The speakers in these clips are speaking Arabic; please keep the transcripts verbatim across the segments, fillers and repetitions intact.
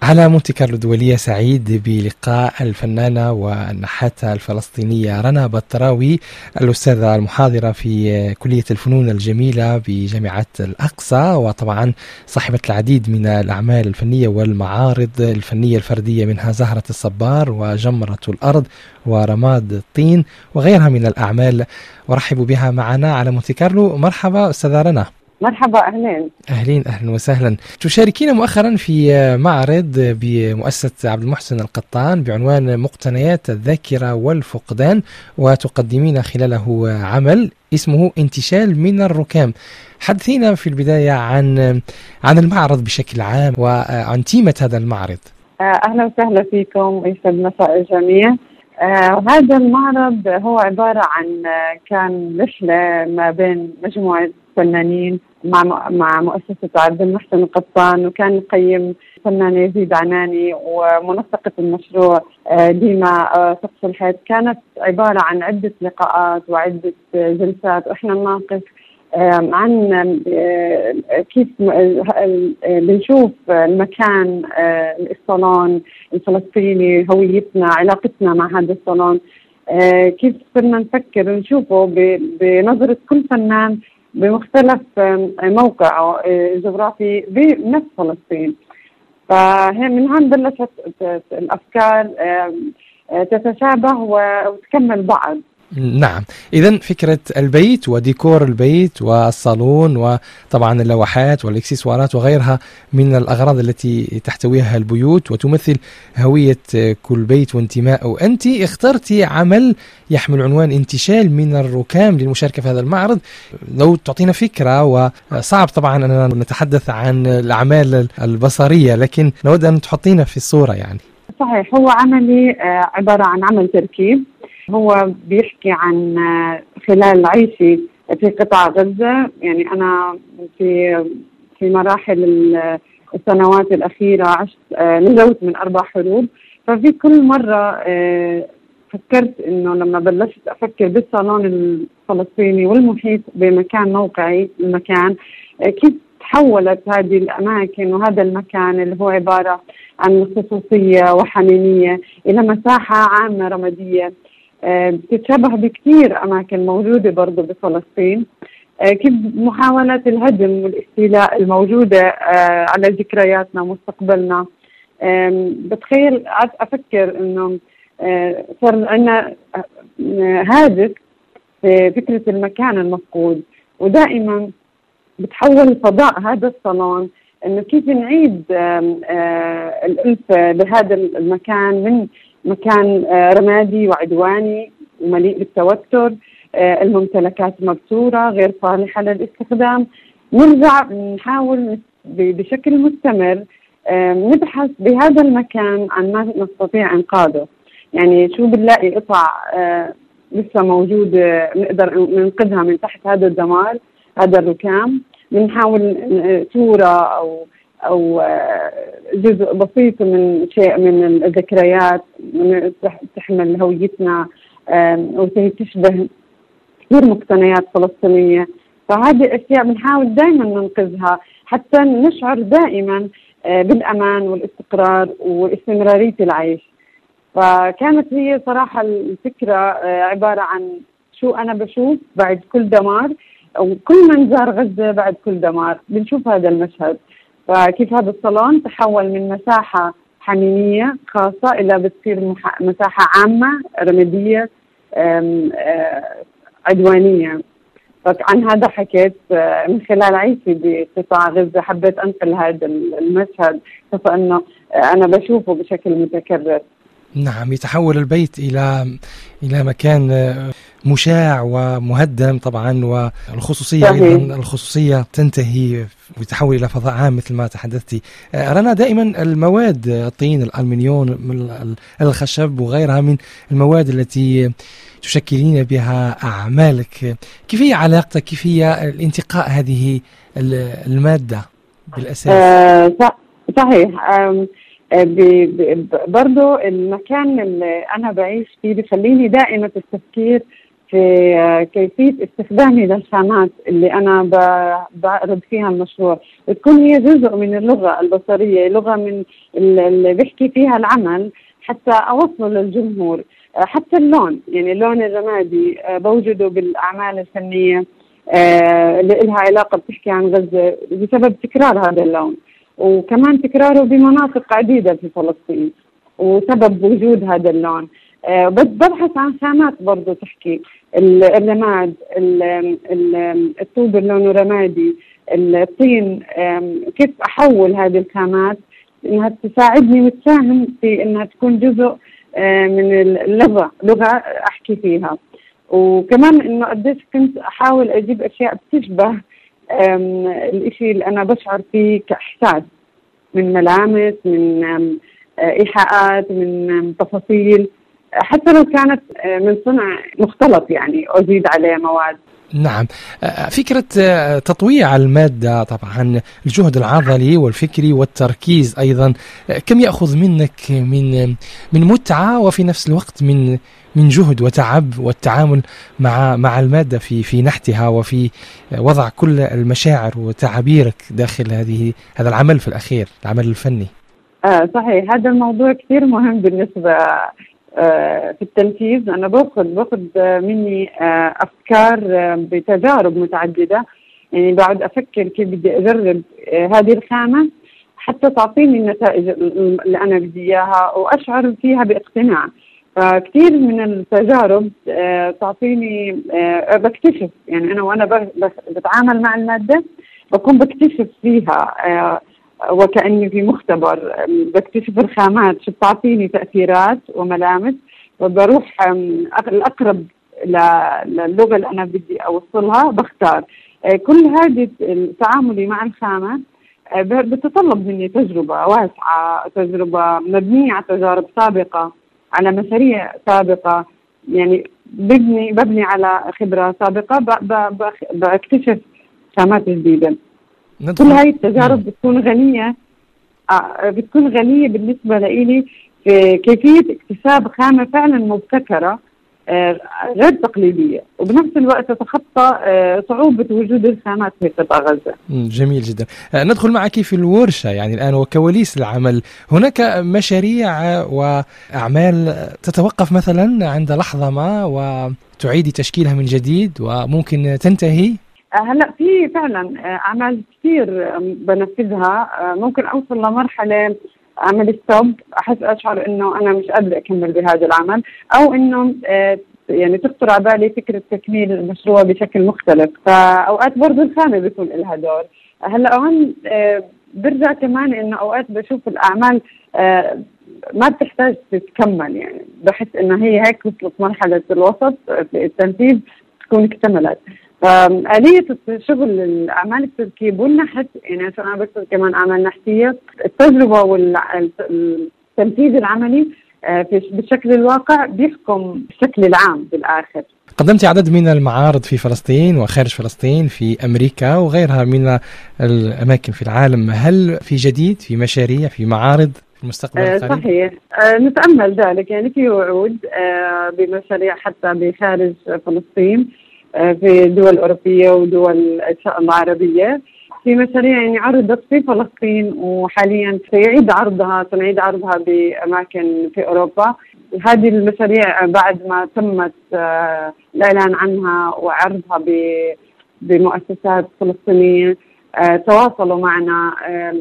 على مونتي كارلو الدولية. سعيد بلقاء الفنانة والنحاتة الفلسطينية رنا بطراوي، الأستاذة المحاضرة في كلية الفنون الجميلة بجامعة الأقصى، وطبعا صاحبة العديد من الأعمال الفنية والمعارض الفنية الفردية، منها زهرة الصبار وجمرة الأرض ورماد الطين وغيرها من الأعمال. ورحب بها معنا على مونتي كارلو. مرحبا أستاذة رنا. مرحبا، أهلين أهلين أهلا وسهلا. تشاركين مؤخرا في معرض بمؤسسة عبد المحسن القطان بعنوان مقتنيات الذاكرة والفقدان، وتقدمين خلاله عمل اسمه انتشال من الركام. حدثينا في البداية عن عن المعرض بشكل عام وعن تيمة هذا المعرض. أهلا وسهلا فيكم، يسعد مساء الجميع. آه هذا المعرض هو عبارة عن كان رحلة ما بين مجموعة فنانين مع مع مؤسسة عبد المحسن القطان، وكان يقيم فنان يزيد عناني، ومنسقة المشروع ديما سقف الحيط. كانت عبارة عن عدة لقاءات وعدة جلسات، وإحنا نناقش عن كيف بنشوف المكان الصالون الفلسطيني، هويتنا، علاقتنا مع هذا الصالون، كيف صرنا نفكر ونشوفه بنظرة كل فنان بمختلف موقعه الجغرافي بنفس فلسطين. فهي من هون بلشت الأفكار تتشابه وتكمل بعض. نعم، إذن فكرة البيت وديكور البيت والصالون وطبعا اللوحات والإكسسوارات وغيرها من الأغراض التي تحتويها البيوت وتمثل هوية كل بيت وانتماء. أنت اخترتي عمل يحمل عنوان انتشال من الركام للمشاركة في هذا المعرض. لو تعطينا فكرة، وصعب طبعا أننا نتحدث عن الأعمال البصرية، لكن نود أن تحطينا في الصورة. يعني صحيح، هو عملي عبارة عن عمل تركيب. هو بيحكي عن خلال عيشي في قطاع غزة. يعني أنا في في مراحل السنوات الأخيرة عشت نزوت من أربع حروب، ففي كل مرة فكرت إنه لما بلشت أفكر بالصالون الفلسطيني والمحيط بمكان موقعي المكان، كيف تحولت هذه الأماكن وهذا المكان اللي هو عبارة عن خصوصية وحميمية إلى مساحة عامة رمادية بتتشابه بكثير أماكن موجودة برضو بفلسطين. كيف محاولة الهدم والاستيلاء الموجودة على ذكرياتنا ومستقبلنا. بتخيل قعدت أفكر إنه صار عندنا هادف في فكرة المكان المفقود، ودائما بتحول فضاء هذا الصالون إنه كيف نعيد الألفة بهذا المكان من مكان رمادي وعدواني ومليء بالتوتر، الممتلكات مبتورة غير صالحة للاستخدام. نرجع نحاول بشكل مستمر نبحث بهذا المكان عن ما نستطيع إنقاذه. يعني شو بنلاقي قطع لسه موجودة نقدر ننقذها من تحت هذا الدمار، هذا الركام. بنحاول صورة أو أو جزء بسيط من شيء من الذكريات تحمل هويتنا وتشبه كثير مقتنيات فلسطينية. فهذه الأشياء بنحاول دائما ننقذها حتى نشعر دائما بالأمان والاستقرار واستمرارية العيش. فكانت هي صراحة الفكرة عبارة عن شو أنا بشوف بعد كل دمار، أو كل من زار غزة بعد كل دمار بنشوف هذا المشهد. فكيف هذا الصالون تحول من مساحة حميمية خاصة إلى بتصير مساحة عامة رمادية عدوانية. فعن هذا حكيت من خلال عيشي بقطاع غزة، حبيت أنقل هذا المشهد خاصة أنه أنا بشوفه بشكل متكرر. نعم، يتحول البيت إلى إلى مكان مشاع ومهدم طبعا، والخصوصية صحيح. أيضا الخصوصية تنتهي ويتحول إلى فضاء عام مثل ما تحدثتي رنا. دائما المواد الطين، الألمنيون، الخشب وغيرها من المواد التي تشكلين بها أعمالك، كيف هي علاقتك، كيف هي الانتقاء هذه المادة بالأساس؟ آه صحيح. آه برضو المكان اللي أنا بعيش فيه بيخليني دائمة التفكير في كيفية استخدامي للخامات اللي أنا بعرض فيها المشروع، تكون هي جزء من اللغة البصرية، لغة من اللي بيحكي فيها العمل حتى أوصل للجمهور. حتى اللون، يعني اللون الرمادي بوجده بالأعمال الفنية اللي لها علاقة بتحكي عن غزة بسبب تكرار هذا اللون، وكمان تكراره بمناطق عديدة في فلسطين وسبب وجود هذا اللون. أه بس ببحث عن خامات برضو تحكي الرماد، الطوب اللونه رمادي، الطين، كيف أحول هذه الخامات إنها تساعدني وتساهم في إنها تكون جزء من اللغة، لغة أحكي فيها. وكمان إنه قديش كنت أحاول أجيب أشياء بتشبه الإشي اللي أنا بشعر فيه كإحساس، من ملامس، من إيحاءات، من تفاصيل، حتى لو كانت من صنع مختلط يعني أزيد عليه مواد. نعم، فكرة تطويع المادة طبعا الجهد العضلي والفكري والتركيز أيضا كم يأخذ منك من من متعة وفي نفس الوقت من من جهد وتعب والتعامل مع مع المادة في في نحتها وفي وضع كل المشاعر وتعابيرك داخل هذه هذا العمل في الأخير، العمل الفني. آه صحيح، هذا الموضوع كثير مهم بالنسبة في التنفيذ. أنا باخذ باخذ مني أفكار بتجارب متعددة، يعني بعد أفكر كيف بدي أجرب هذه الخامة حتى تعطيني النتائج اللي أنا بدي إياها وأشعر فيها باقتناع. فكثير من التجارب تعطيني بكتشف، يعني أنا وأنا بتعامل مع المادة بكون بكتشف فيها وكأني في مختبر، بكتشف الخامات شو بتعطيني تأثيرات وملامس، وبروح الأقرب للغة اللي أنا بدي أوصلها بختار. كل هذه تعاملي مع الخامة بتتطلب مني تجربة واسعة، تجربة مبنية على تجارب سابقة، على مشاريع سابقة، يعني ببني ببني على خبرة سابقة، بكتشف خامات جديدة. كل هاي التجارب بتكون غنية آه بتكون غنية بالنسبة لإلي في كيفية اكتساب خامة فعلا مبتكرة آه غير تقليدية، وبنفس الوقت تتخطى آه صعوبة وجود الخامات في قطاع غزة. جميل جدا. آه ندخل معك في الورشة يعني الآن وكواليس العمل. هناك مشاريع وأعمال تتوقف مثلا عند لحظة ما وتعيدي تشكيلها من جديد وممكن تنتهي؟ هلا في فعلا اعمال كثير بنفذها، ممكن اوصل لمرحله اعمل ستوب، احس اشعر انه انا مش قادره اكمل بهذا العمل، او انه يعني تخطر على بالي فكره تكميل المشروع بشكل مختلف. فاوقات برضه الخامه بيكون لها دور. هلا هون برجع كمان انه اوقات بشوف الاعمال ما بتحتاج تتكمل، يعني بحس انه هي هيك وصلت مرحله الوسط في التنفيذ تكون اكتملت. فآلية شغل الأعمال التركيب والنحت، يعني عشان أنا بكتب كمان أعمال نحتية، التجربة والتنفيذ العملي بالشكل الواقع بيحكم الشكل العام بالآخر. قدمت عدد من المعارض في فلسطين وخارج فلسطين، في أمريكا وغيرها من الأماكن في العالم. هل في جديد، في مشاريع، في معارض في المستقبل القريب؟ صحيح، نتأمل ذلك، يعني في وعود بمشاريع حتى بخارج فلسطين، في دول أوروبية ودول العربية، في مشاريع يعني عرضت في فلسطين وحاليا سيعيد عرضها سنعيد عرضها بأماكن في أوروبا. هذه المشاريع بعد ما تمت الإعلان عنها وعرضها بمؤسسات فلسطينية تواصلوا معنا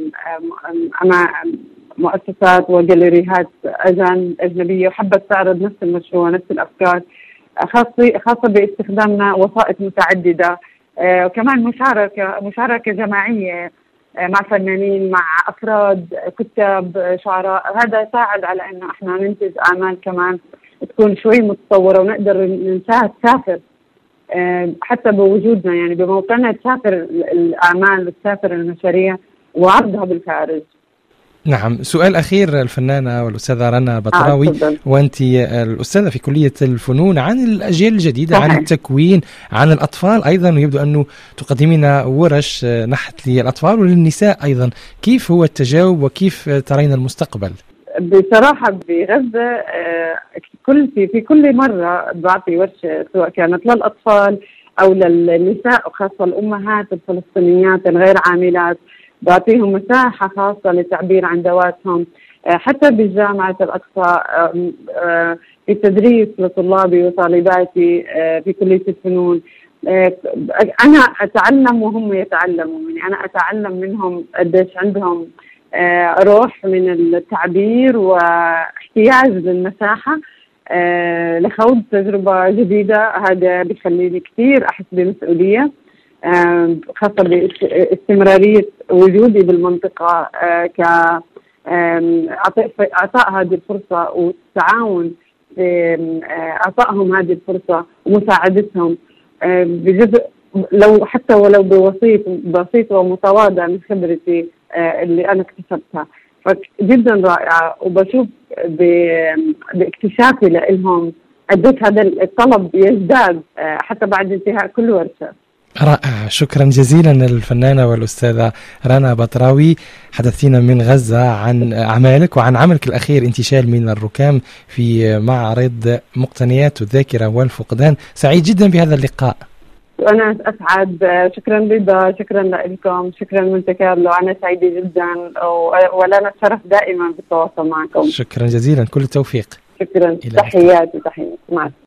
مع مؤسسات وجاليريات أجنبية وحبت تعرض نفس المشروع، نفس الأفكار، خاصة خاصة باستخدامنا وسائط متعددة، وكمان مشاركة مشاركة جماعية مع فنانين، مع أفراد، كتاب، شعراء. هذا ساعد على إنه إحنا ننتج أعمال كمان تكون شوي متطورة ونقدر ننساها تسافر، حتى بوجودنا يعني بموقعنا تسافر الأعمال وتسافر المشاريع وعرضها بالخارج. نعم، سؤال أخير الفنانة والأستاذة رنا بطراوي، آه وأنت الأستاذة في كلية الفنون، عن الأجيال الجديدة، صحيح. عن التكوين، عن الأطفال أيضا، ويبدو أنه تقدمين ورش نحت للأطفال وللنساء أيضا. كيف هو التجاوب وكيف ترين المستقبل؟ بصراحة بغزة كل في في كل مرة بعطي ورشة سواء كانت للأطفال أو للنساء وخاصة الأمهات الفلسطينيات الغير عاملات، بعطيهم مساحة خاصة للتعبير عن ذواتهم. حتى بجامعة الأقصى في تدريس لطلابي وطالباتي في كلية الفنون، أنا أتعلم وهم يتعلموا مني، أنا أتعلم منهم قديش عندهم روح من التعبير واحتياج للمساحة لخوض تجربة جديدة. هذا بيخليني كثير أحس بمسؤولية خاصة باستمرارية وجودي بالمنطقة، ك إعطاء هذه الفرصة والتعاون في إعطائهم هذه الفرصة ومساعدتهم بجزء لو حتى ولو بوسيط بسيط ومتواضع من خبرتي اللي أنا اكتسبتها. فجدا رائعة، وبشوف باكتشافي لهم قديش هذا الطلب يزداد حتى بعد انتهاء كل ورشة. رائع، شكرا جزيلا الفنانة والأستاذة رنا بطراوي. حدثينا من غزة عن أعمالك وعن عملك الأخير انتشال من الركام في معرض مقتنيات الذاكرة والفقدان. سعيد جدا بهذا اللقاء. أنا أسعد، شكرا رضا، شكرا لكم، شكرا مونتي كارلو، أنا سعيدة جدا ولنا الشرف دائما بالتواصل معكم. شكرا جزيلا، كل التوفيق. شكرا، تحياتي تحياتي معك.